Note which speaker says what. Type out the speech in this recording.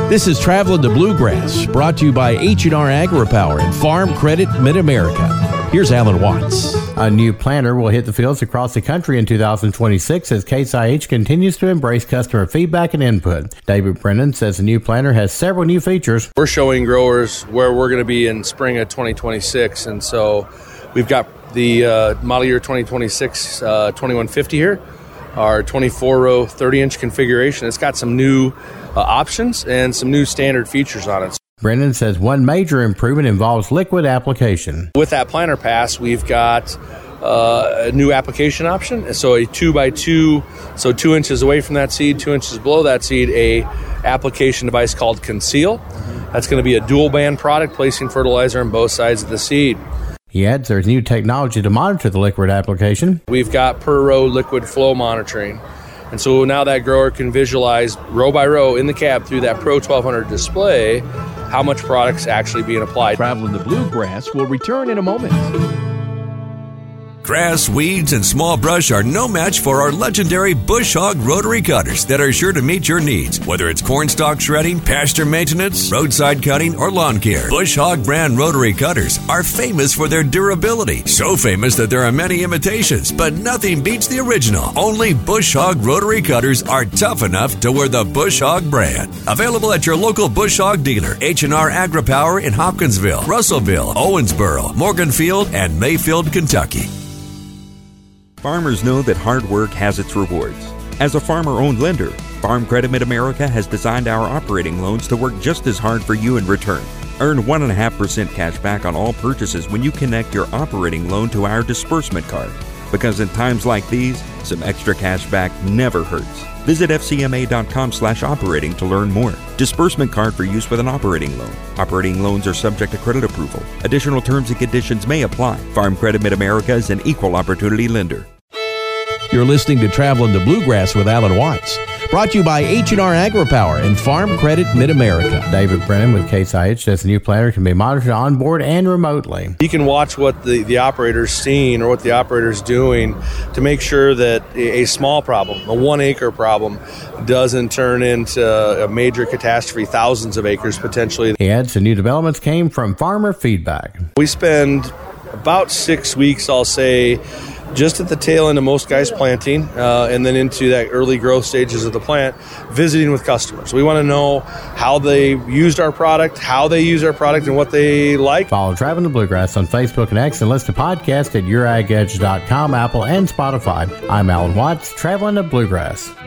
Speaker 1: This is Traveling to Bluegrass, brought to you by H&R AgriPower and Farm Credit Mid-America. Here's Alan Watts.
Speaker 2: A new planter will hit the fields across the country in 2026 as Case IH continues to embrace customer feedback and input. David Brennan says the new planter has several new features.
Speaker 3: We're showing growers where we're going to be in spring of 2026, and so we've got the model year 2026 2150 here, our 24-row 30-inch configuration. It's got some new options and some new standard features on it.
Speaker 2: Brennan says one major improvement involves liquid application.
Speaker 3: With that planter pass, we've got a new application option. So a 2x2, so 2 inches away from that seed, 2 inches below that seed, a application device called Conceal. That's going to be a dual band product, placing fertilizer on both sides of the seed.
Speaker 2: He adds there's new technology to monitor the liquid application.
Speaker 3: We've got per row liquid flow monitoring. And so now that grower can visualize row by row in the cab through that Pro 1200 display how much product's actually being applied.
Speaker 1: Traveling to Bluegrass will return in a moment.
Speaker 4: Grass, weeds, and small brush are no match for our legendary Bush Hog rotary cutters that are sure to meet your needs. Whether it's cornstalk shredding, pasture maintenance, roadside cutting, or lawn care, Bush Hog brand rotary cutters are famous for their durability. So famous that there are many imitations, but nothing beats the original. Only Bush Hog rotary cutters are tough enough to wear the Bush Hog brand. Available at your local Bush Hog dealer, H&R AgriPower in Hopkinsville, Russellville, Owensboro, Morganfield, and Mayfield, Kentucky.
Speaker 5: Farmers know that hard work has its rewards. As a farmer-owned lender, Farm Credit Mid-America has designed our operating loans to work just as hard for you in return. Earn 1.5% cash back on all purchases when you connect your operating loan to our disbursement card. Because in times like these, some extra cash back never hurts. Visit fcma.com/operating to learn more. Disbursement card for use with an operating loan. Operating loans are subject to credit approval. Additional terms and conditions may apply. Farm Credit Mid-America is an equal opportunity lender.
Speaker 1: You're listening to Traveling to Bluegrass with Alan Watts, brought to you by H&R AgriPower and Farm Credit Mid-America.
Speaker 2: David Brennan with Case IH says the new planter can be monitored on board and remotely.
Speaker 3: You can watch what the operator's seeing or what the operator's doing to make sure that a small problem, a 1 acre problem, doesn't turn into a major catastrophe, thousands of acres potentially.
Speaker 2: He adds the new developments came from farmer feedback.
Speaker 3: We spend about 6 weeks, I'll say, just at the tail end of most guys planting and then into that early growth stages of the plant, visiting with customers. We want to know how they used our product, and what they like.
Speaker 2: Follow Traveling to Bluegrass on Facebook and X and listen to podcasts at YourAgEdge.com, Apple, and Spotify. I'm Alan Watts, Traveling to Bluegrass.